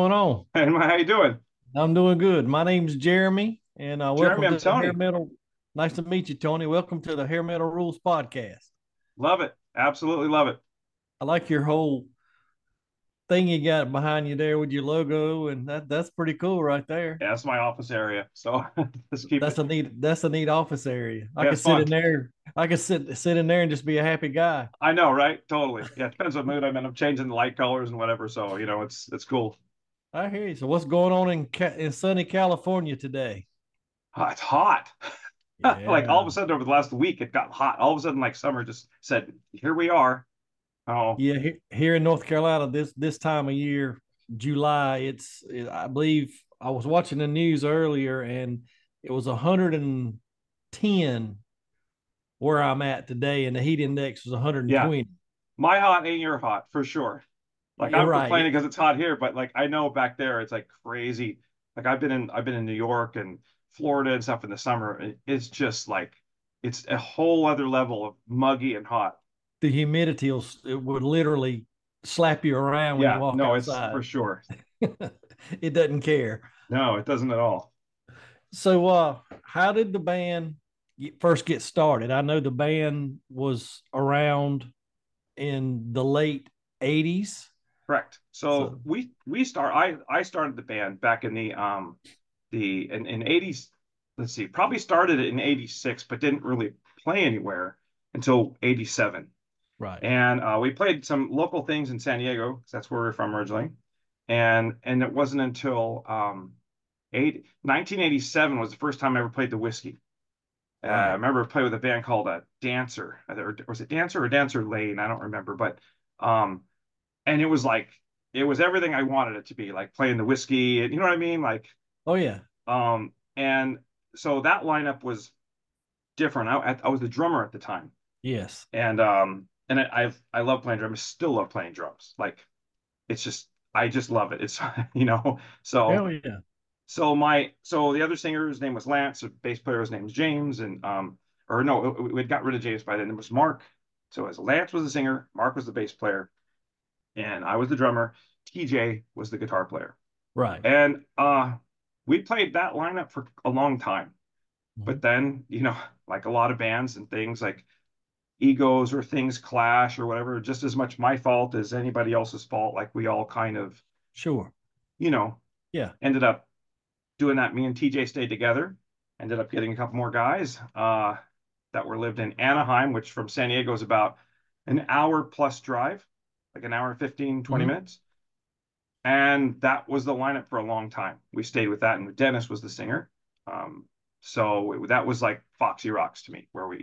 going on? Hey, how you doing? I'm doing good. My name's Jeremy, and Jeremy, welcome I'm to the Hair Tony. Metal. Nice to meet you, Tony. Welcome to the Hair Metal Rules podcast. Love it. Absolutely love it. I like your whole thing you got behind you there with your logo, and that's pretty cool right there. Yeah, that's my office area. So let's keep it. That's a neat office area. I Yeah, could it's sit fun. in there. I could sit in there and just be a happy guy. I know, right? Totally. Yeah, it depends what mood I'm in. I'm changing the light colors and whatever. So, it's cool. I hear you. So what's going on in sunny California today? It's hot. Like all of Yeah. a sudden over the last week, it got hot. All of a sudden, like summer just said, here we are. Oh, Yeah, here in North Carolina, this time of year, July, I believe I was watching the news earlier, and it was 110 where I'm at today, and the heat index was yeah. 120. My hot ain't your hot for sure. Like You're I'm right. complaining because it's hot here, but like I know back there it's like crazy. Like I've been in New York and Florida and stuff in the summer. It's just like it's a whole other level of muggy and hot. The humidity it would literally slap you around when you Yeah, walk no, it's for outside. sure. It doesn't care. No, it doesn't at all. So, how did the band first get started? I know the band was around in the late 80s. Correct. So So, I started the band back in in 80s. Let's see, probably started it in 86, but didn't really play anywhere until 87. right. And we played some local things in San Diego, 'cause that's where we're from originally. And it wasn't until 1987 was the first time I ever played the whiskey. I Right. remember playing with a band called Dancer. Or was it Dancer or Dancer Lane? I don't remember, but um, and it was like it was everything I wanted it to be, like playing the whiskey, and you know what I mean, like Oh, yeah. and so that lineup was different. I was the drummer at the time, Yes. and I love playing drums. I still love playing drums. Like it's just I just love it. It's so Hell yeah. so the other singer, his name was Lance. The bass player, his name was James, and or no, we had got rid of James by then. It was Mark. So as Lance was the singer, Mark was the bass player, and I was the drummer. TJ was the guitar player, Right. and we played that lineup for a long time. Mhm. But then, like a lot of bands and things, like egos or things clash or whatever, just as much my fault as anybody else's fault. Like we all kind of, Sure. you know, Yeah. ended up doing that. Me and TJ stayed together, ended up getting a couple more guys that were lived in Anaheim, which from San Diego is about an hour plus drive, like an hour and 15, 20 Hmm. minutes. And that was the lineup for a long time. We stayed with that, and Dennis was the singer. That was like Foxy Rocks to me, where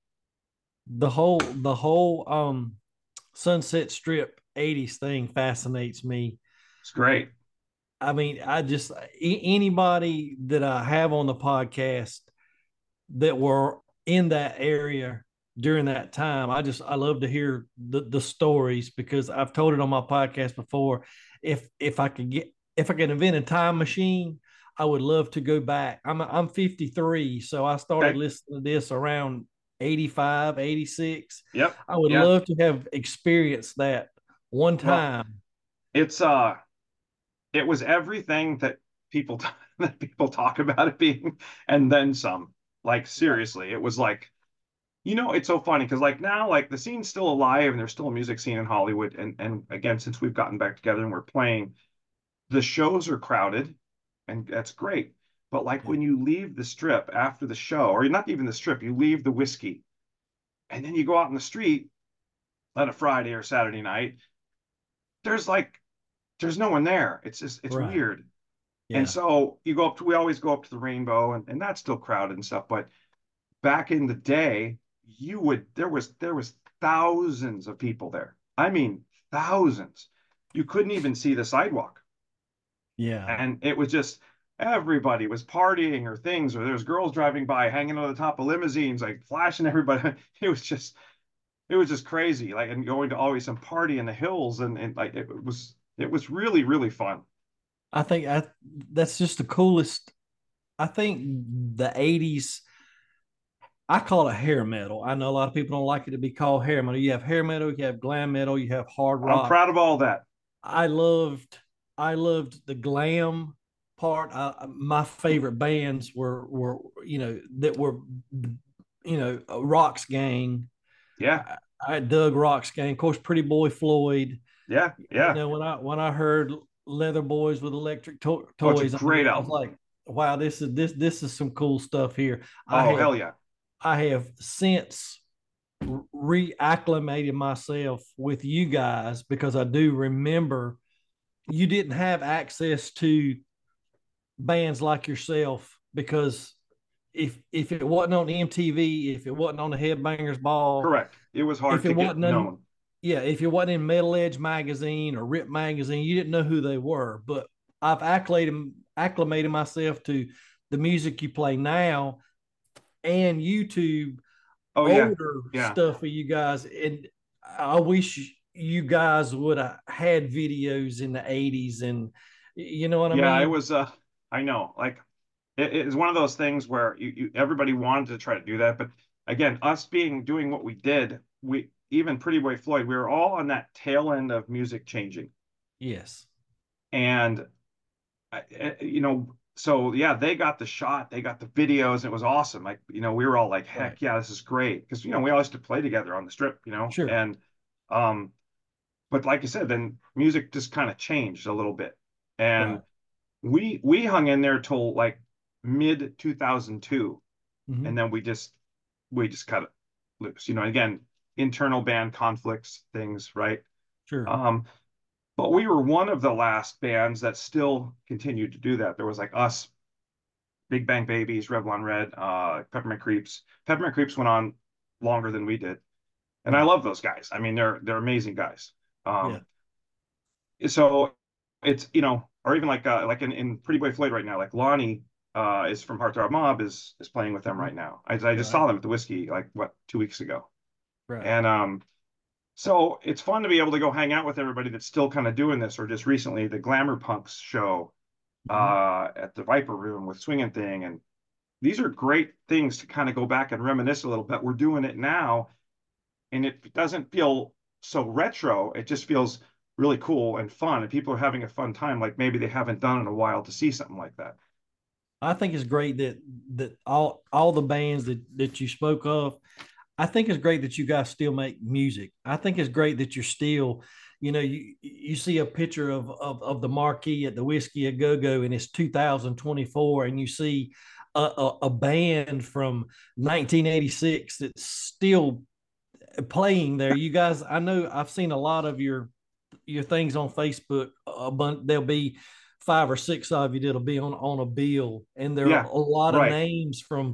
The whole Sunset Strip 80s thing fascinates me. it's great. I mean, anybody that I have on the podcast that were in that area during that time, I love to hear the stories because I've told it on my podcast before. If I could invent a time machine, I would love to go back. I'm 53, so I started Okay. listening to this around 85, 86. Yep. I would Yeah. love to have experienced that one Well, time. it's it was everything that people that people talk about it being, and then some. Like Right. seriously, it was like, it's so funny because like now, like the scene's still alive and there's still a music scene in Hollywood. And again, since we've gotten back together and we're playing, the shows are crowded, and that's great. But like Yeah. when you leave the strip after the show, or not even the strip, you leave the whiskey, and then you go out in the street on a Friday or Saturday night, there's like there's no one there. It's Right. weird. And Yeah. so we always go up to the Rainbow, and that's still crowded and stuff. But back in the day, there was thousands of people there. I mean, thousands. You couldn't even see the sidewalk. Yeah. And it was just everybody was partying or things, or there's girls driving by hanging on the top of limousines, like flashing everybody. It was just crazy. Like, and going to always some party in the hills, and like it was really, really fun. I think that's just the coolest. I think the 80s, I call it hair metal. I know a lot of people don't like it to be called hair metal. You have hair metal, you have glam metal, you have hard I'm rock. proud of all that. I loved I loved the glam part. My favorite bands were that were Rock's Gang. Yeah, I dug Rock's Gang, of course. Pretty Boy Floyd. yeah, yeah. When I heard Leather Boys with Electric Oh, it's a Toys, great I was album. like, wow, this is some cool stuff here. I Oh, have hell yeah. I have since reacclimated myself with you guys because I do remember you didn't have access to bands like yourself because if it wasn't on MTV, if it wasn't on the Headbangers Ball, Correct. It was hard if it to get wasn't in, known. yeah, if it wasn't in Metal Edge magazine or Rip magazine, you didn't know who they were. But I've acclimated myself to the music you play now and YouTube Oh, yeah. older Yeah. stuff for you guys. And I wish you guys would have had videos in the 80s and you know what I Yeah, it mean? was I know. Like it is one of those things where everybody wanted to try to do that, but again, us being doing what we did, we even Pretty Boy Floyd, we were all on that tail end of music changing. Yes. And so yeah, they got the shot, they got the videos, and it was awesome. Like, we were all like, Right. heck yeah, this is great. Because, we all used to play together on the strip, Sure. and um, but like I said, then music just kind of changed a little bit. And Right. we hung in there till like mid 2002, Mm-hmm. and then we just cut it loose. Again, internal band conflicts, things, right? Sure. Um, but we were one of the last bands that still continued to do that. There was like us, Big Bang Babies, Revlon Red, Peppermint Creeps. Peppermint Creeps went on longer than we did, and I Right. love those guys. I mean, they're amazing guys. Yeah. So it's or even like in Pretty Boy Floyd right now, like Lonnie is from Heartthrob Mob is playing with them Mm-hmm. right now. I just Right. saw them at the Whiskey like what 2 weeks ago, Right. and so it's fun to be able to go hang out with everybody that's still kind of doing this, or just recently the Glamour Punks show Mm-hmm. at the Viper Room with Swinging Thing, and these are great things to kind of go back and reminisce a little bit. We're doing it now, and it doesn't feel so retro. It just feels really cool and fun, and people are having a fun time, like maybe they haven't done in a while to see something like that. I think it's great that all the bands that you spoke of. I think it's great that you guys still make music. I think it's great that you're still, you see a picture of the marquee at the Whiskey a Go Go, and it's 2024, and you see a band from 1986 that's still playing there. You guys, I know I've seen a lot of your things on Facebook. There'll be five or six of you that'll be on a bill, and there are Yeah, a lot of right. names from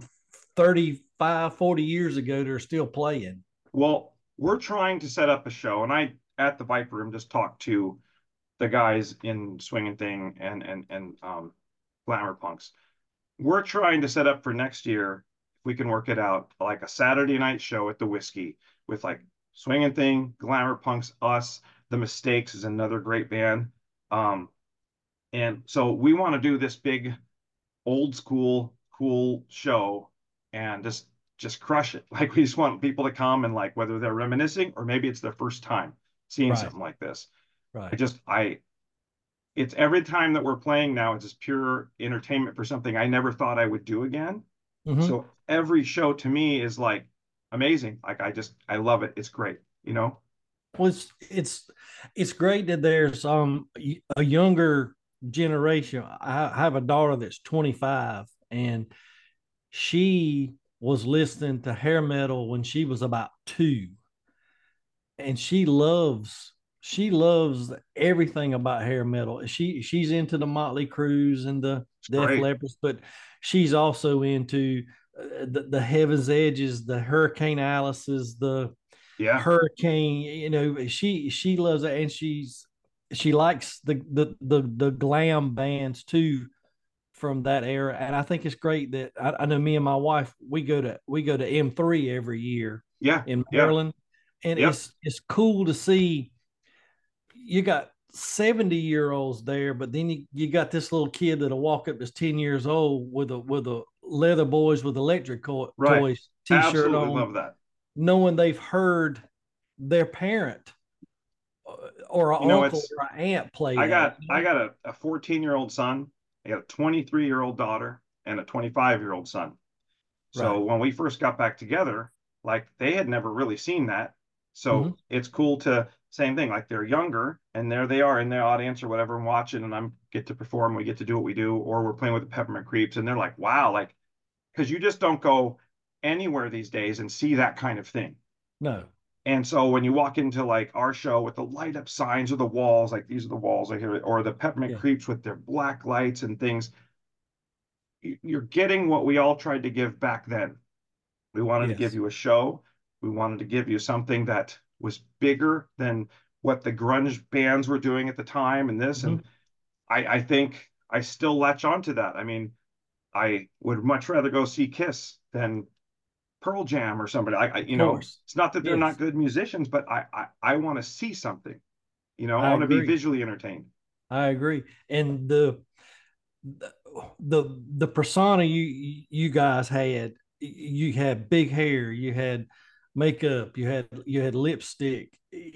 35, 40 years ago that are still playing. Well, we're trying to set up a show, and I at the Viper Room just talked to the guys in Swinging Thing and Glamour Punks. We're trying to set up for next year, if we can work it out, like a Saturday night show at the Whiskey with like Swinging Thing, Glamour Punks, us. The Mistakes is another great band. Um, and so we want to do this big old school cool show and just crush it. Like we just want people to come and like whether they're reminiscing or maybe it's their first time seeing Right, something like this. I right. just I it's every time that we're playing now, it's just pure entertainment for something I never thought I would do again. Mm-hmm. So every show to me is like amazing. Like I love it. It's great, you know? Well, it's great that there's a younger generation. I have a daughter that's 25, and she was listening to hair metal when she was about two, and she loves everything about hair metal. She's into the Motley Crues and the It's Def great. Leppard, but she's also into the Heaven's Edges, the Hurricane Alice's, the Yeah. Hurricane. She loves it, and she likes the glam bands too from that era. And I think it's great that I know me and my wife we go to M3 every year Yeah. in Yeah. Maryland, and Yep. it's cool to see you got 70-year-olds there, but then you got this little kid that'll walk up that's 10 years old with a Leather Boys with Electric Right. Toys t-shirt Absolutely on, love that. knowing they've heard their parent or an You know, uncle it's or an aunt play I that. got I got a 14-year-old son, I got a 23-year-old daughter, and a 25-year-old son. So Right. when we first got back together, like they had never really seen that. Hmm. So it's cool to same thing, like they're younger and there they are in the audience or whatever and watching and I'm get to perform, we get to do what we do, or we're playing with the Peppermint Creeps and they're like, wow, like because you just don't go anywhere these days and see that kind of thing. No. And so when you walk into like our show with the light up signs or the walls, like these are the walls I hear, or the Peppermint Yeah. Creeps with their black lights and things, you're getting what we all tried to give back then. We wanted to give Yes. you a show. We wanted to give you something that was bigger than what the grunge bands were doing at the time and this. Hmm. And I think I still latch onto that. I mean, I would much rather go see Kiss than Pearl Jam or somebody. Of course. It's not that they're not Yes. good musicians, but I want to see something. I I want to be agree. visually entertained. I agree. And the persona you guys had, you had big hair, you had makeup, you had lipstick,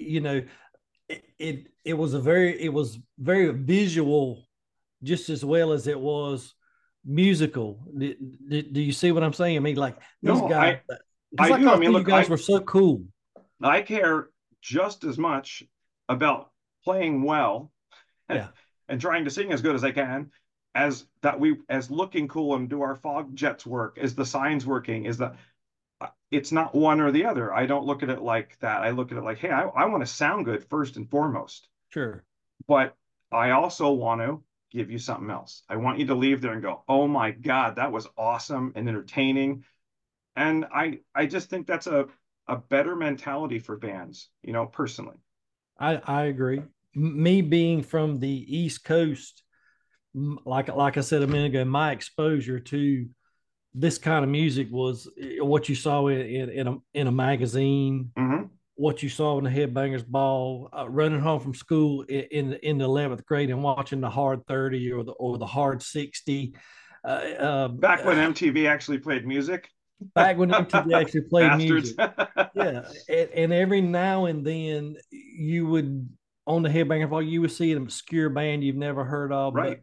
it was very visual just as well as it was musical. Do you see what I'm saying? I mean, like these No, guys, because I I do. I thought mean, you look, guys were so cool. I care just as much about playing well Yeah, and trying to sing as good as I can as looking cool and do our fog jets work, is the signs working, is the it's not one or the other. I don't look at it like that. I look at it like, hey, I want to sound good first and foremost, sure. but I also want to give you something else. I want you to leave there and go, oh my God, that was awesome and entertaining. And I just think that's a better mentality for bands, personally. I agree. Me being from the East Coast, like I said a minute ago, my exposure to this kind of music was what you saw in a magazine, Hmm. what you saw in the Headbangers Ball, running home from school in the 11th grade and watching the Hard 30 or the Hard 60. Back when MTV actually played music. Back when MTV actually played Bastards. music. Yeah, and every now and then you would on the Headbanger Ball you would see an obscure band you've never heard of, but Right.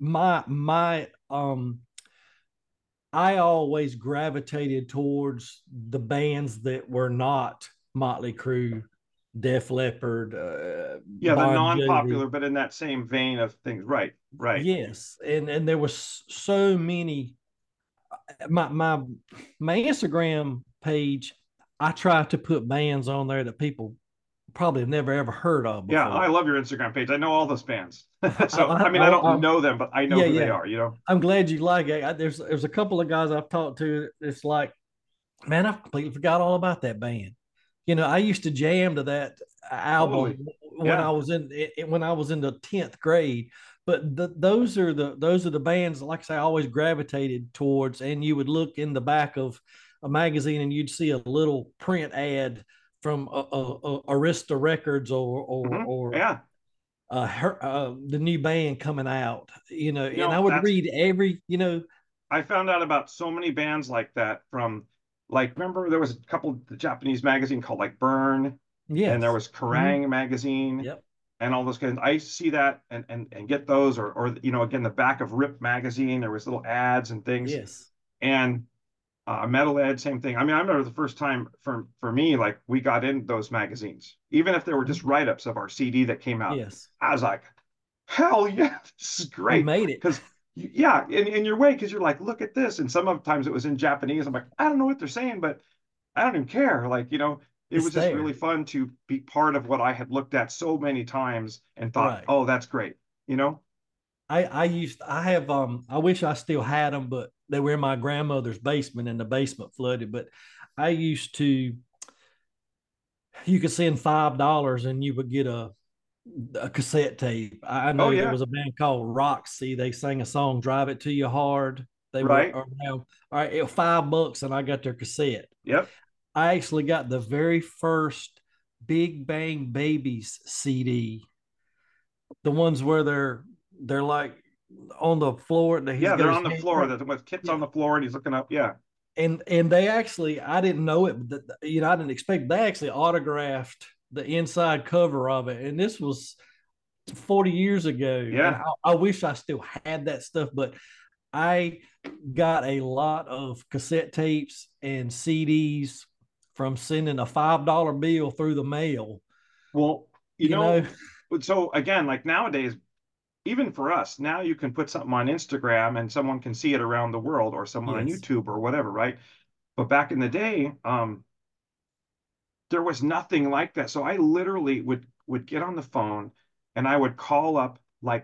my I always gravitated towards the bands that were not Motley Crue, Def Leppard, Yeah, the Bon non-popular, Jovi. but in that same vein of things. Right. Right. Yes, and there was so many. My Instagram page, I try to put bands on there that people probably have never ever heard of Yeah, I before. love your Instagram page. I know all those bands. I, So, I, I mean, I don't I, know them, but I know yeah, who they yeah. are. I'm glad you like it. There's a couple of guys I've talked to. It's like, man, I completely forgot all about that band. I used to jam to that Totally. album Yeah. when I was in the 10th grade. But those are the bands, like I say, I always gravitated towards. And you would look in the back of a magazine and you'd see a little print ad from Arista Records or Yeah. the new band coming out. And I would That's read every. I found out about so many bands like that from like remember there was a couple the Japanese magazine called like Burn, and there Yes. was Hmm. Kerrang magazine Yep. and all those kinds. I used to see that and get those or again the back of Rip magazine there was little ads and things Yes. and Metal Ed same thing. I mean I remember the first time for me like we got in those magazines even if they were just Mhm. write-ups of our CD that came out. Yes. I was like hell yeah, this is You great. made it. Because, yeah, in your way, because you're like, look at this. And some of the times it was in Japanese. I'm like, I don't know what they're saying, but I don't even care. Like, it It's was just really there. fun to be part of what I had looked at so many times and thought, Right. oh, that's great. You know? I wish I still had them, but they were in my grandmother's basement and the basement flooded. But I used to, you could send $5 and you would get a cassette tape. I Oh, know there yeah. was a band called Roxy. They sang a song, Drive It to You Hard. They were Right. around, all right, it was $5 and I got their cassette. Yep. I actually got the very first Big Bang Babies CD, the ones where they're like on the floor. He's Yeah. got They're his on the hand floor right. with Kit's on Yeah, the floor and he's looking up. Yeah. and they actually, I didn't know it, but I didn't expect they actually autographed the inside cover of it, and this was 40 years ago. And Yeah. I wish I still had that stuff, but I got a lot of cassette tapes and CDs from sending a $5 bill through the mail. Well, you You know, know, so again, like nowadays, even for us, now you can put something on Instagram and someone can see it around the world, or someone on yes, YouTube or whatever, right? But back in the day, there was nothing like that. So I literally would get on the phone and I would call up like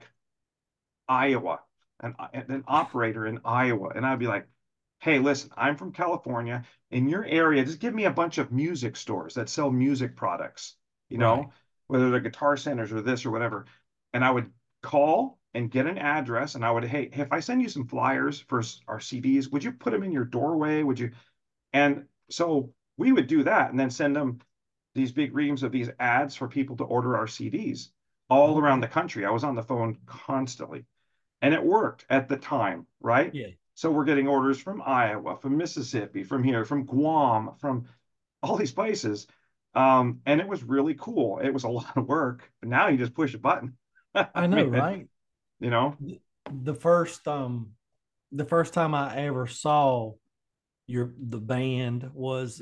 Iowa, an operator in Iowa, and I'd be like, "Hey, listen, I'm from California. In your area, just give me a bunch of music stores that sell music products, you right. know, whether they're guitar centers or this or whatever." And I would call and get an address, and I would, "Hey, if I send you some flyers for our CDs, would you put them in your doorway? Would you?" And so we would do that, and then send them these big reams of these ads for people to order our CDs all around Okay. the country. I was on the phone constantly. And it worked at the time, right? Yeah. So we're getting orders from Iowa, from Mississippi, from here, from Guam, from all these places. And it was really cool. It was a lot of work, but now you just push a button. I I know, mean, right? you know, The first the first time I ever saw the band was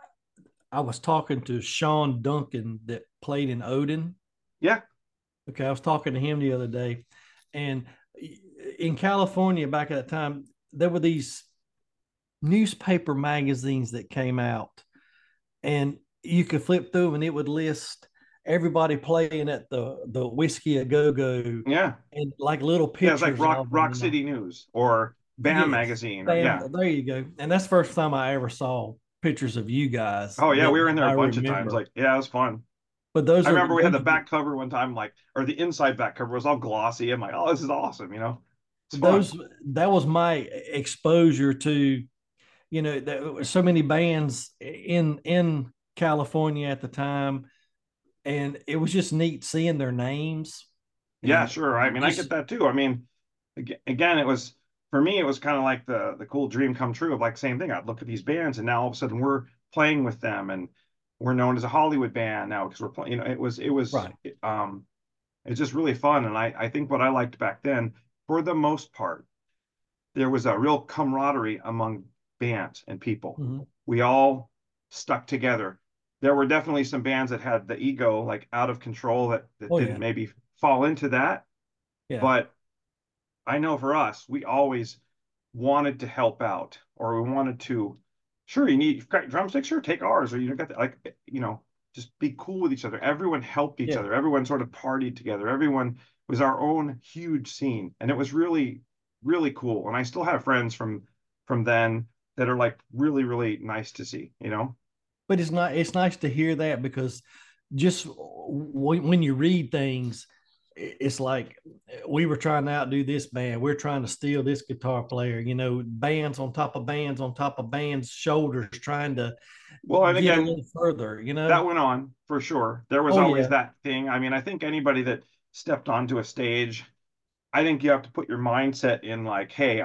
I was talking to Sean Duncan that played in Odin. yeah, Okay, I was talking to him the other day, and in California back at that time, there were these newspaper magazines that came out, and you could flip through them, and it would list everybody playing at the Whiskey a Go Go, yeah, and like little yeah. It's like pictures of them, Rock City News or BAM Yes, magazine, or bam, yeah. there you go. And that's the first time I ever saw pictures of you guys Oh yeah, that we were in there I a bunch of times. remember. Like, yeah, it was fun. But I remember we had the those are back cover one time, like, or the inside back cover was all glossy. I'm like, oh, this is awesome, you know? It's fun. those that was my exposure to, there were so many bands in California at the time, and it was just neat seeing their names Yeah, and sure. I mean, I get just that too. I mean, again, it was for me, it was kind of like the cool dream come true of like same thing. I'd look at these bands, and now all of a sudden we're playing with them, and we're known as a Hollywood band now because we're playing. You know, right. it's just really fun. And I think what I liked back then, for the most part, there was a real camaraderie among bands and people. Mhm. We all stuck together. There were definitely some bands that had the ego like out of control that Oh didn't yeah, maybe fall into that, yeah, but I know for us, we always wanted to help out, or we wanted to. Sure, you've got drumsticks. Sure, take ours, or you got the, like just be cool with each other. Everyone helped each yeah. other. Everyone sort of partied together. Everyone was our own huge scene, and it was really really cool. And I still have friends from then that are like really really nice to see. You know? But it's nice to hear that, because just when you read things, it's like we were trying to outdo this band. We're trying to steal this guitar player. Bands on top of bands on top of bands' shoulders, trying to Well, and get a again, little further. that went on for sure. There was Oh always yeah, that thing. I mean, I think anybody that stepped onto a stage, I think you have to put your mindset in like, hey,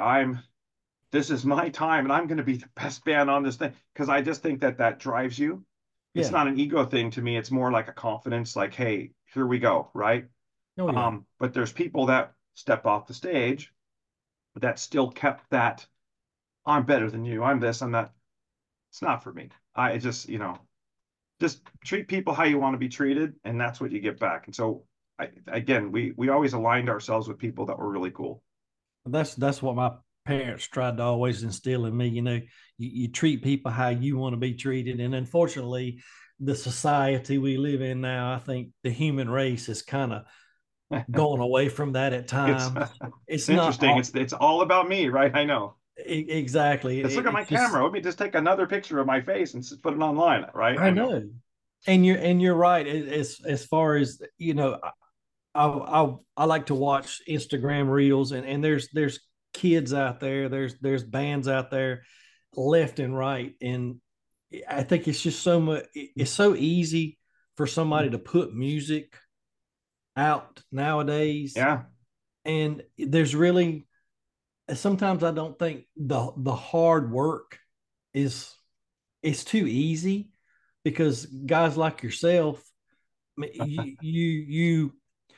this is my time and I'm going to be the best band on this thing. Because I just think that drives you. It's yeah. not an ego thing to me. It's more like a confidence, like, hey, here we go, right? Oh yeah. But there's people that stepped off the stage that still kept that, I'm better than you. I'm this, I'm that. It's not for me. I just, just treat people how you want to be treated, and that's what you get back. And so, again, we always aligned ourselves with people that were really cool. That's what my parents tried to always instill in me. You treat people how you want to be treated, and unfortunately, the society we live in now, I think the human race is kind of going away from that at It's times. it's It's not interesting. all, It's all about me, right? I know. exactly. Let's look at my It's just camera. Let me just take another picture of my face and put it online, right? I I know. know, and you're right. As far as I like to watch Instagram reels, and there's kids out there, there's bands out there, left and right, and I think it's just so much. It's so easy for somebody to put music out nowadays, Yeah, and there's really sometimes I don't think the hard work is it's too easy, because guys like yourself, mean, you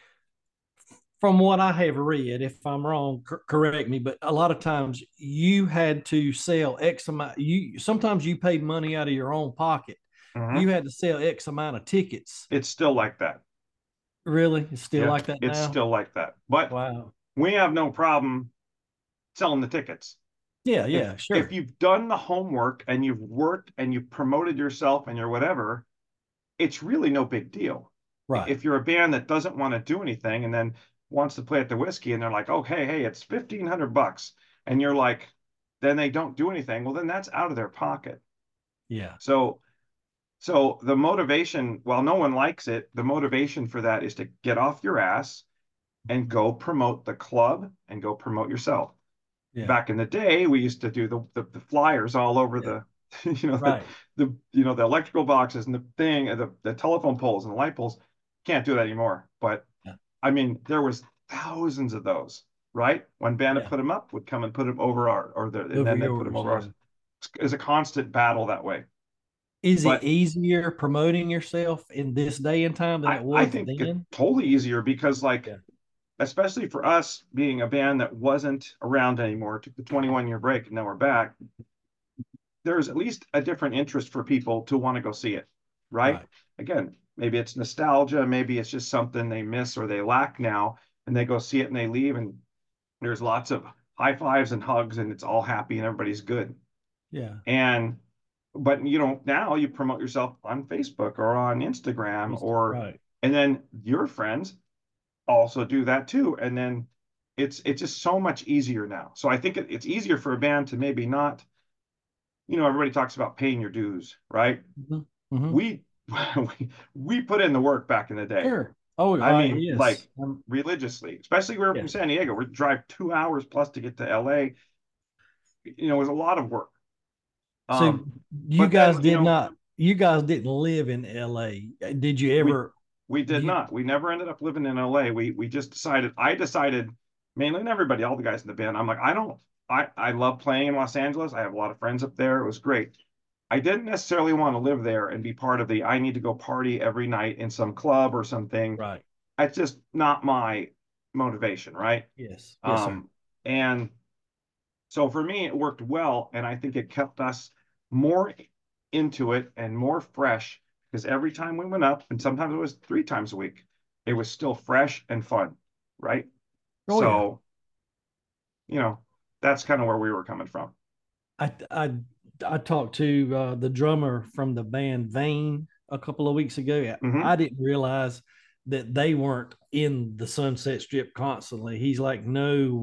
from what I have read, if I'm wrong, correct me, but a lot of times you had to sell X amount. You sometimes you paid money out of your own pocket. Mhm. You had to sell X amount of tickets. It's still like that. Really, it's still Yeah, like that it's now. still like that. But Wow. we have no problem selling the tickets. Yeah, If yeah, if sure. you've done the homework and you've worked and you've promoted yourself and you're whatever, it's really no big deal. Right. If you're a band that doesn't want to do anything and then wants to play at the whiskey and they're like, oh, hey, it's $1,500. And you're like, then they don't do anything. Well, then that's out of their pocket. Yeah. So, so the motivation, while no one likes it, the motivation for that is to get off your ass and go promote the club and go promote yourself. Yeah. Back in the day, we used to do the flyers all over Yeah. the, you know, Right. the electrical boxes and the thing, and the telephone poles and the light poles. Can't do that anymore. But Yeah. I mean, there was thousands of those, right? One band that Yeah. put them up would come and put them over and Over then they put them yours. over Yeah. ours. It's a constant battle that way. Is it But easier promoting yourself in this day and time than it I was think it's then? totally easier because like Yeah. especially for us being a band that wasn't around anymore, took the 21-year break and now we're back, there's at least a different interest for people to want to go see it, right? Right. Again, maybe it's nostalgia, maybe it's just something they miss or they lack now, and they go see it and they leave, and there's lots of high fives and hugs, and it's all happy and everybody's good. Yeah. And but you know, now you promote yourself on Facebook or on Instagram or Right. and then your friends also do that too. And then it's just so much easier now. So I think it's easier for a band to maybe not, you know, everybody talks about paying your dues, right? Mhm. Mhm. We we put in the work back in the day. Sure. Oh, I mean, yes. like religiously, especially we were from Yes. San Diego. We drive 2 hours plus to get to LA. You know, it was a lot of work. So Um, but then, you know, you guys didn't live in LA. Did you we ever, we did you, not. We never ended up living in LA. We just decided. I decided mainly, and everybody, all the guys in the band. I'm like, I don't. I love playing in Los Angeles. I have a lot of friends up there. It was great. I didn't necessarily want to live there and be part of the I need to go party every night in some club or something. right. It's just not my motivation, right? Yes. Yes, sir. Um, and so for me, it worked well, and I think it kept us more into it and more fresh because every time we went up, and sometimes it was 3 times a week, it was still fresh and fun, right? Oh, yeah. So, you know, that's kind of where we were coming from. I, I, I talked to the drummer from the band Vane a couple of weeks ago. Hmm. I didn't realize that they weren't in the Sunset Strip constantly. He's like, no,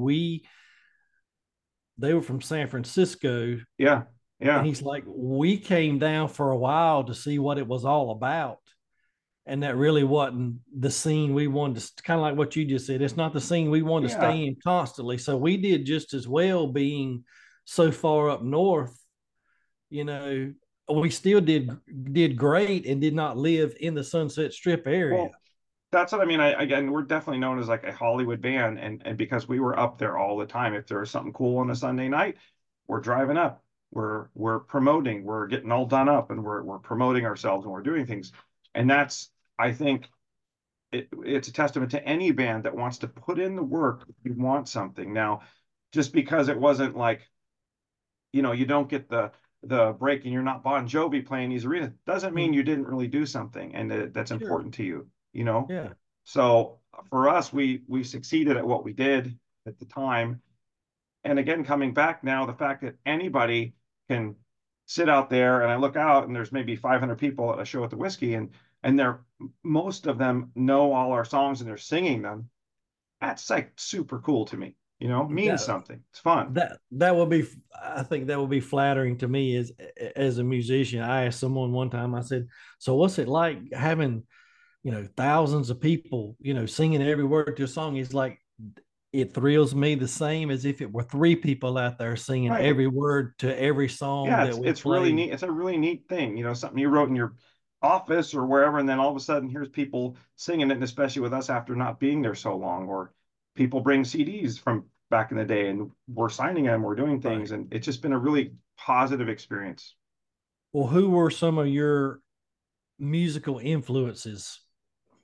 they were from San Francisco. Yeah, And yeah, he's like, we came down for a while to see what it was all about. And that really wasn't the scene we wanted to, kind of like what you just said. It's not the scene we wanted to yeah. stay in constantly. So we did just as well being so far up north, you know, we still did great and did not live in the Sunset Strip area. Well, that's what I mean. Again, we're definitely known as like a Hollywood band, and because we were up there all the time. If there was something cool on a Sunday night, we're driving up. We're promoting. We're getting all done up, and we're promoting ourselves, and we're doing things. And that's I think it's a testament to any band that wants to put in the work. You want something now, just because it wasn't like you know you don't get the break and you're not Bon Jovi playing these arenas doesn't mean you didn't really do something and that's Sure. important to you. You know. Yeah. So for us, we succeeded at what we did at the time. And again, coming back now, the fact that anybody can sit out there and I look out and there's maybe 500 people at a show at the whiskey and they're most of them know all our songs and they're singing them. That's like super cool to me. You know, means That something. It's fun. that will be, I think that will be flattering to me as a musician. I asked someone one time, I said, so what's it like having, thousands of people, singing every word to a song? He's like, it thrills me the same as if it were three people out there singing Right. every word to every song Yeah, that we it's really play. neat. It's a really neat thing, you know, something you wrote in your office or wherever, and then all of a sudden here's people singing it, and especially with us after not being there so long, or people bring CDs from back in the day and we're signing them, we're doing things, Right. and it's just been a really positive experience. Well, who were some of your musical influences?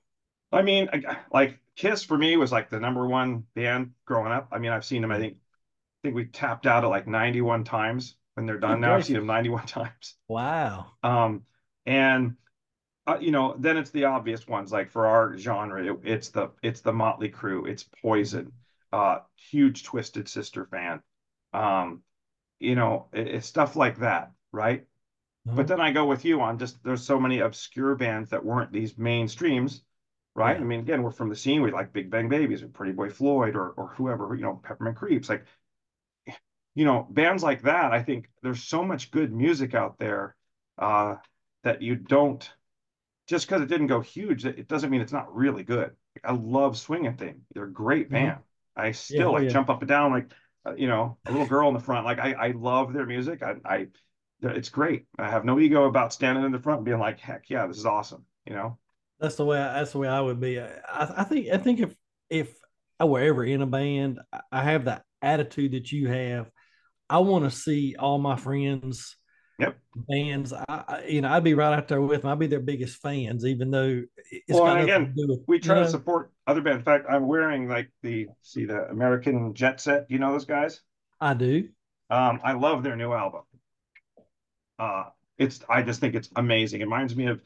I mean, like Kiss for me was like the number one band growing up. I mean, I've seen them. Yeah. I think we tapped out at like 91 times when they're done Good now. I've seen gracious. them 91 times. Wow. And then it's the obvious ones. Like for our genre, it's the Motley Crue, it's Poison, huge Twisted Sister fan. Um, it's stuff like that, right? But Uh-huh. then I go with you on just there's so many obscure bands that weren't these mainstreams, right? I Yeah. mean, again, we're from the scene. We like Big Bang Babies or Pretty Boy Floyd or whoever, Peppermint Creeps. Like, bands like that, I think there's so much good music out there uh, that you don't just because it didn't go huge, it doesn't mean it's not really good. I love Swinging Thing. They're a great Uh-huh. band. I Yeah. still Oh like yeah. jump up and down like a little girl in the front. Like I love their music. It's great. I have no ego about standing in the front and being like, heck yeah, this is awesome. That's the way I would be. I think if I were ever in a band, I have that attitude that you have. I want to see all my friends Yep. bands. I'd be right out there with them. I'd be their biggest fans, even though it's Well, got and nothing again, to do with we try to support other bands. In fact, I'm wearing like the American Jet Set. You know those guys? I do. I love their new album. Uh, I just think it's amazing. It reminds me of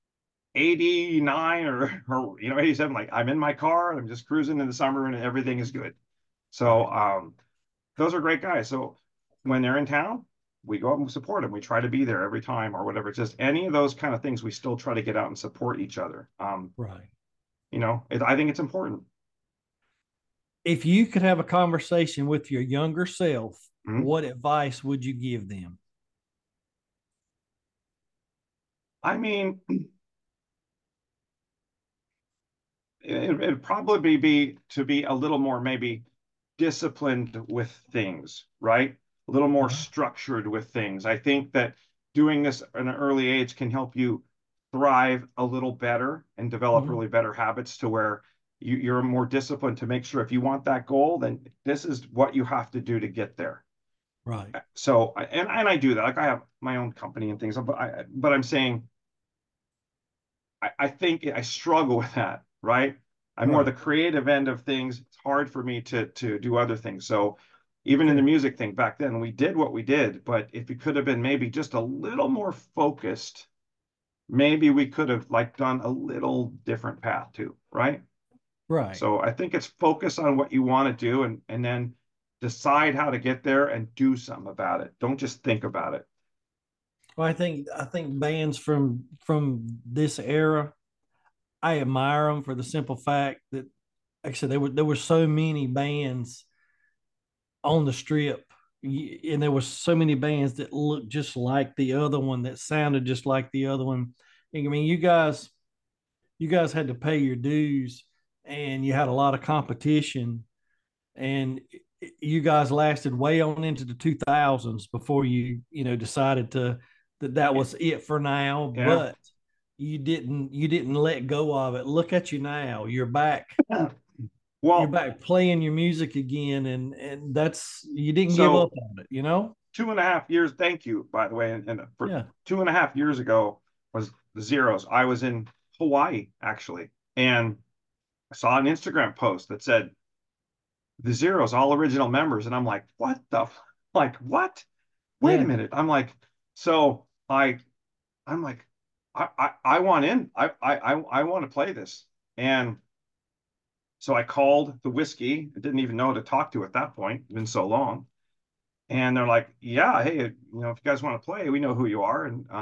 89 or 87. Like I'm in my car and I'm just cruising in the summer and everything is good. So Right. those are great guys. So when they're in town, we go out and support them. We try to be there every time or whatever. It's just any of those kind of things. We still try to get out and support each other. Right. I think it's important. If you could have a conversation with your younger self, Mhm. what advice would you give them? I mean, it'd probably be to be a little more maybe disciplined with things, right? A little more Uh-huh. structured with things. I think that doing this at an early age can help you thrive a little better and develop Mhm. really better habits to where you're more disciplined to make sure if you want that goal, then this is what you have to do to get there. Right. So, and I do that. Like I have my own company and things, but I'm saying I think I struggle with that, right? I'm more the Right. creative end of things. It's hard for me to do other things. So even in the Sure. music thing back then, we did what we did, but if it could have been maybe just a little more focused, maybe we could have like done a little different path too, right? Right. So I think it's focus on what you want to do and then decide how to get there and do something about it. Don't just think about it. Well, I think bands from this era, I admire them for the simple fact that, like I said, there were so many bands on the strip, and there were so many bands that looked just like the other one, that sounded just like the other one. I mean, you guys had to pay your dues, and you had a lot of competition, and you guys lasted way on into the 2000s before you decided that was it for now. Yeah. But you didn't let go of it. Look at you now. You're Well, back playing your music again, and that's, you didn't give up so on it. 2.5 years. Thank you, by the way. And for Yeah. 2.5 years ago was the Zeros. I was in Hawaii actually, and I saw an Instagram post that said the Zeros, all original members, and I'm like, what the, like what? Wait a Yeah. minute. So I'm like, I want in. I want to play this, and so I called the whiskey. I didn't even know who to talk to at that point. It's been so long. And they're like, yeah, hey, if you guys want to play, we know who you are. And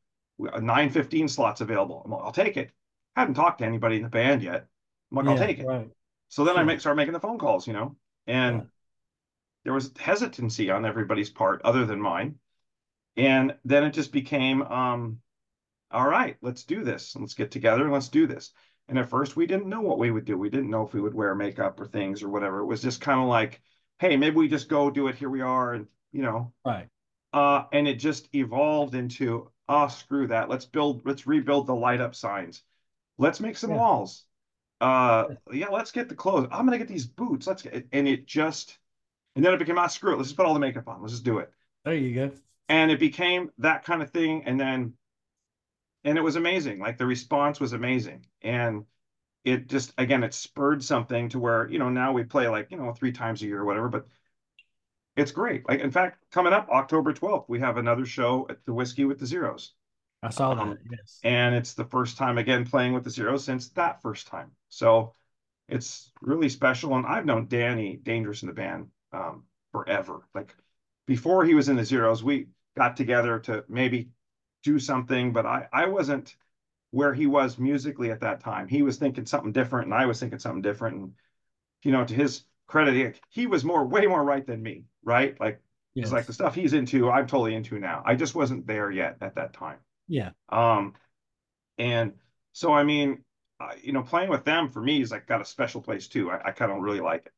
9:15 slots available. I'm like, I'll take it. I hadn't talked to anybody in the band yet. I'm like, I'll Yeah. take it. Right. So then Sure. start making the phone calls, Yeah. and there was hesitancy on everybody's part other than mine. And then it just became, all right, let's do this. Let's get together and let's do this. And at first, we didn't know what we would do. We didn't know if we would wear makeup or things or whatever. It was just kind of like, hey, maybe we just go do it. Here we are. And Right. and it just evolved into, oh, screw that. Let's rebuild the light up signs. Let's make some Yeah. walls. Yeah, let's get the clothes. I'm gonna get these boots. And then it became, ah, screw it. Let's just put all the makeup on. Let's just do it. There you go. And it became that kind of thing. And it was amazing. Like the response was amazing. And it just, again, it spurred something to where, now we play like, 3 times a year or whatever, but it's great. Like, in fact, coming up October 12th, we have another show at the Whiskey with the Zeros. I saw that. Um, Yes. and it's the first time again playing with the Zeros since that first time. So it's really special. And I've known Danny Dangerous in the band forever. Like before he was in the Zeros, we got together to maybe do something, but I wasn't where he was musically at that time. He was thinking something different, and I was thinking something different. And to his credit, he was way more right than me, right? Like, because like the Yes. stuff he's into, I'm totally into now. I just wasn't there yet at that time. Yeah. Um, and so I mean, playing with them for me is like got a special place too. I kind of really like it.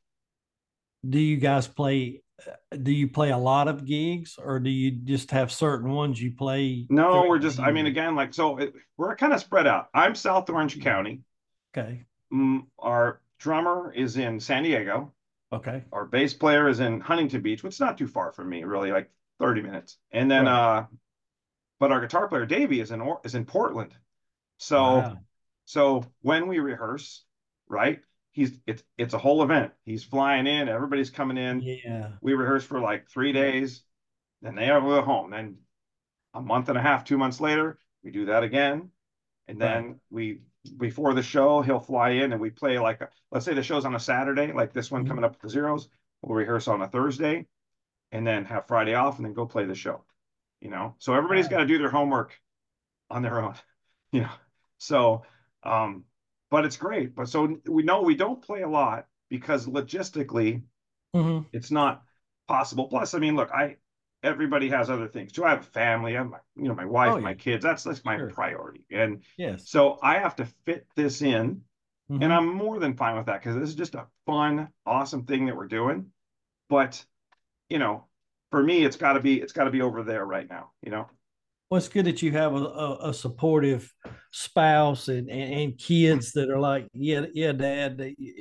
Do you guys play? Do you play a lot of gigs, or do you just have certain ones you play No, throughout we're the just, I mean, year? again, like, we're kind of spread out. I'm South Orange Yeah. County. Okay. Our drummer is in San Diego. Okay. Our bass player is in Huntington Beach, which is not too far from me, really, like 30 minutes. And then, Right. but our guitar player Davey is in Portland. So Wow. so when we rehearse, right, it's a whole event. He's flying in, everybody's coming in. Yeah. We rehearse for like 3 days, then they all go home. Then a month and a half, 2 months later, we do that again. And Right. then before the show, he'll fly in and we play like, let's say the show's on a Saturday, like this one Mhm. coming up with the Zeros. We'll rehearse on a Thursday and then have Friday off and then go play the show. So everybody's got Wow. to do their homework on their own. you know. So, um, but it's great. But so we know we don't play a lot because logistically Hmm. it's not possible. Plus, I mean, look, everybody has other things too. I have a family. I have my Oh wife, my yeah. kids. That's my Sure. priority. And Yes. so I have to fit this in, and Hmm. I'm more than fine with that because this is just a fun, awesome thing that we're doing. But you know, for me, it's got to be over there right now. Well, it's good that you have a supportive spouse and kids that are like, yeah, yeah, Dad,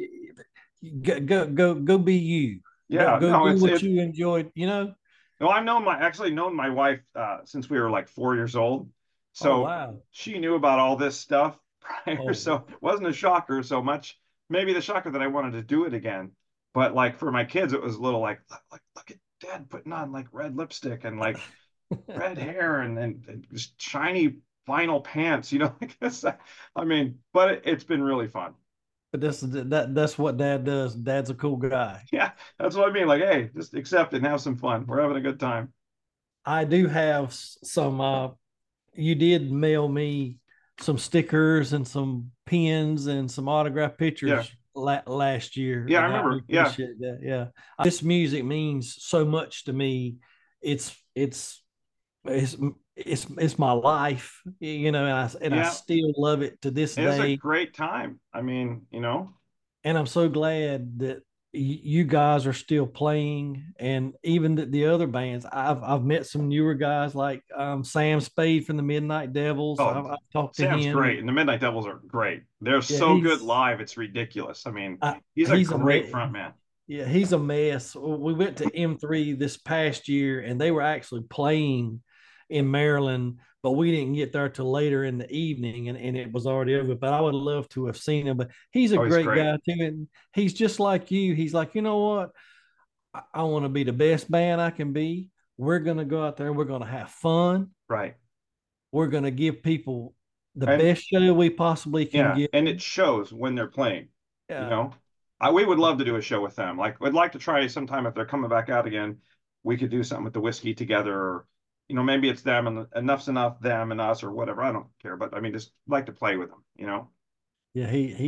go be you. Go Yeah, go no, do it's what it. you enjoyed. No, I've actually known my wife since we were like 4 years old. Oh So wow. she knew about all this stuff prior. Oh So it wasn't a shocker so much. Maybe the shocker that I wanted to do it again. But like for my kids, it was a little like, look at Dad putting on like red lipstick and like red hair and just shiny vinyl pants, like this. I mean, but it's been really fun. but that's what Dad does. Dad's a cool guy. Yeah, that's what I mean. Like, hey, just accept it and have some fun. We're having a good time. I do have some. You did mail me some stickers and some pins and some autograph Yeah. pictures last year, Yeah, I and I remember. Yeah. appreciate that. Yeah, this music means so much to me. It's it's it's it's my life, and I Yeah. still love it to this It's a day. great time. I mean, And I'm so glad that you guys are still playing, and even the other bands. I've met some newer guys like Sam Spade from the Midnight Devils. oh, I've talked to Sam's him, great. and And the Midnight Devils are great. They're yeah, so good live. It's ridiculous. I mean, uh, he's a he's a great me- front man. yeah, he's a mess. We went to M3 this past year, and they were actually playing in Maryland, but we didn't get there till later in the evening, and it was already over. But I would love to have seen him. But he's a Oh, he's great great. guy too, and he's just like you. He's like, you know what? I want to be the best band I can be. We're gonna go out there and we're gonna have fun. Right. We're gonna give people the And best show we possibly can yeah, give and it them. shows when they're playing, you Yeah, know. We would love to do a show with them. Like, we'd like to try sometime if they're coming back out again. We could do something with the whiskey together, or maybe it's them and enough's enough, them and us, or whatever. I don't care, but I mean, just like to play with them. yeah.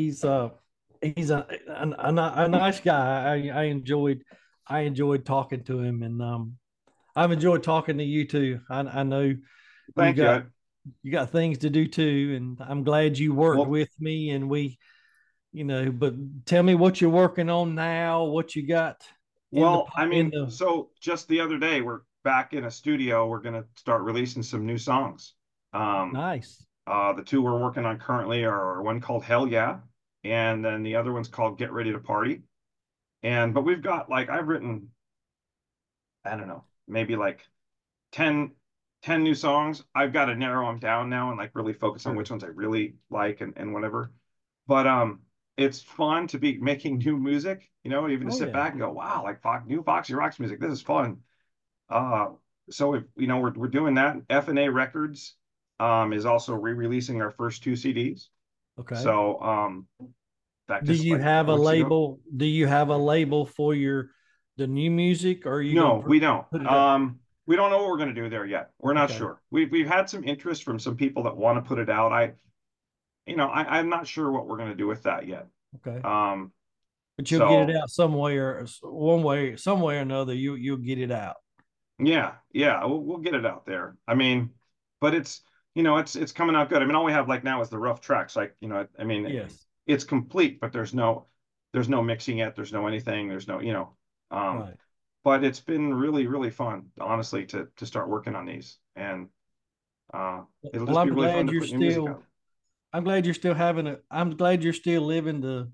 He's a nice guy. I enjoyed talking to him, and I've enjoyed talking to you too. I know you Thank you. got you got things to do too, and I'm glad you worked Well, with me, and but tell me what you're working on now, what you got in the Well, I in mean, the so just the other day, we're back in a studio. We're gonna start releasing some new songs. Um, nice. the two we're working on currently are one called Hell Yeah, and then the other one's called Get Ready to Party. But we've got like I've written, I don't know, maybe like 10, 10 new songs. I've got to narrow them down now and like really focus on which Sure. ones I really like and whatever. but it's fun to be making new music, even to Oh sit yeah. back and go, wow, like new Foxy Rocks music, this is fun. Uh, so if we're doing that. F&A Records is also re-releasing our first two CDs. Okay. So that Do just you like have a 2 weeks ago. label? Do you have a label for the new music, or are you gonna No, we don't. put it up? We don't know what we're going to do there yet. We're not Okay. sure. We've had some interest from some people that want to put it out. I'm not sure what we're going to do with that yet. Okay. Um, But you'll get it so out some way or one way, some way or another. You'll get it out. yeah, we'll get it out there. I mean, but it's coming out good. I mean, all we have like now is the rough tracks. Like, I mean, Yes. it's complete, but there's no mixing yet. There's no anything. There's no, Right. but it's been really, really fun, honestly, to start working on these. And it'll Well, just be really fun to put new music out. I'm glad you're still I'm glad you're still living the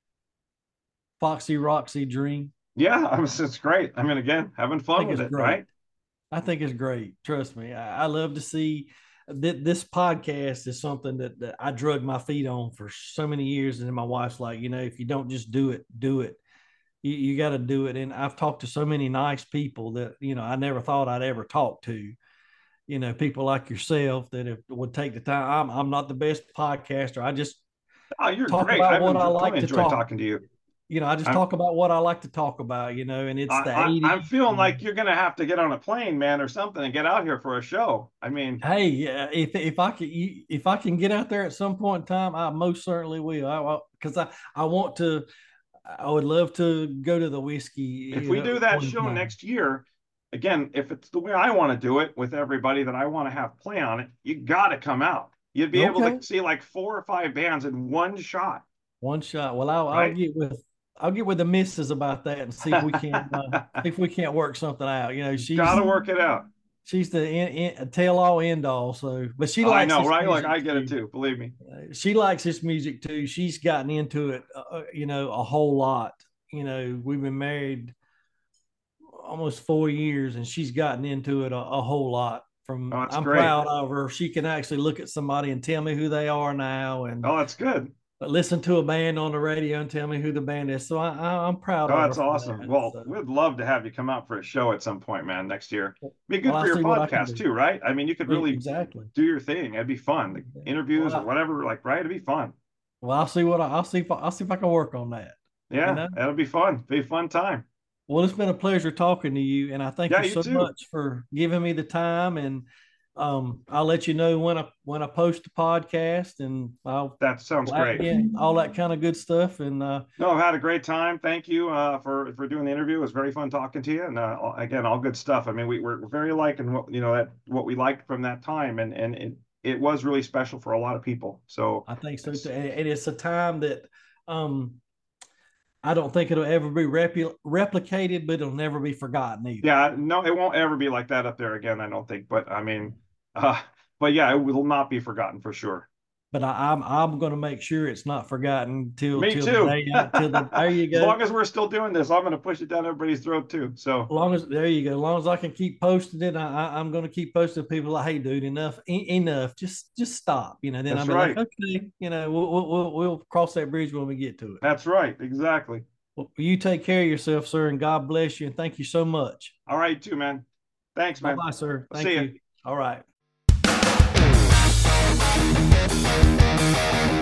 Foxy Roxy dream. Yeah, it's great. I mean, again, having I fun think with it's it, great. right? I think it's great. Trust me. I love to see that this podcast is something that I drug my feet on for so many years. And my wife's like, if you don't just do it, do it. You got to do it. And I've talked to so many nice people that, I never thought I'd ever talk to. People like yourself that would take the time. I'm not the best podcaster. I just Oh, you're talk great. about I've what I totally like to enjoyed talk. talking to you. I just I'm talk about what I like to talk about, and it's the I'm 80s. feeling like you're gonna have to get on a plane, man, or something, and get out here for a show. I mean, Hey, yeah, if I can get out there at some point in time, I most certainly will. Because I want to. I would love to go to the whiskey, if we do that one show time. next year, again, if it's the way I want to do it with everybody that I want to have play on it, you got to come out. You'd be able to Okay, see like 4 or 5 bands in one shot, one shot. Well, I'll right? get with the missus about that and see if we can't work something out. Got to work it out. She's the tell all end all. So, but she I likes know, this right? Like music I get it too. too. Believe me. She likes this music too. She's gotten into it, a whole lot. We've been married almost 4 years, and she's gotten into it a whole lot. Oh, that's I'm great. proud of her. She can actually look at somebody and tell me who they are now, and Oh, that's good. listen to a band on the radio and tell me who the band is. So I'm proud Oh, of her that's for awesome. that. Well, So, we'd love to have you come out for a show at some point, man, next year. Be well, good for I'll your see what I can podcast do. too, right? I mean, you could really Exactly. do your thing. It'd be fun. Like interviews or Well, whatever, like, right? It'd be fun. I'll see if I can work on that. You Yeah, know. that'll be fun. Be a fun time. Well, it's been a pleasure talking to you, and I thank Yeah, you you so too. much for giving me the time. And I'll let you know when I post the podcast, and I'll That sounds great. yeah, all that kind of good stuff. And No, I've had a great time. Thank you for doing the interview. It was very fun talking to you. And again, all good stuff. I mean, we're very liking what we liked from that time, and it was really special for a lot of people. So I think so too. it's And it's a time that um, I don't think it'll ever be replicated, but it'll never be forgotten either. yeah, no, it won't ever be like that up there again, I don't think. But I mean, uh, but yeah, it will not be forgotten for sure. But I'm going to make sure it's not forgotten Me till the too. day till the there you As go. long as we're still doing this, I'm going to push it down everybody's throat too. So Long as there you go. As long as I can keep posting it, I'm going to keep posting people like, hey, dude, enough. Just stop. Then I'll that's be like, right. okay, we'll cross that bridge when we get to it. That's right. Exactly. Well, you take care of yourself, sir, and God bless you. And thank you so much. All right, too, man. Thanks, Bye man. bye, sir. I'll see Thank you. you. All right.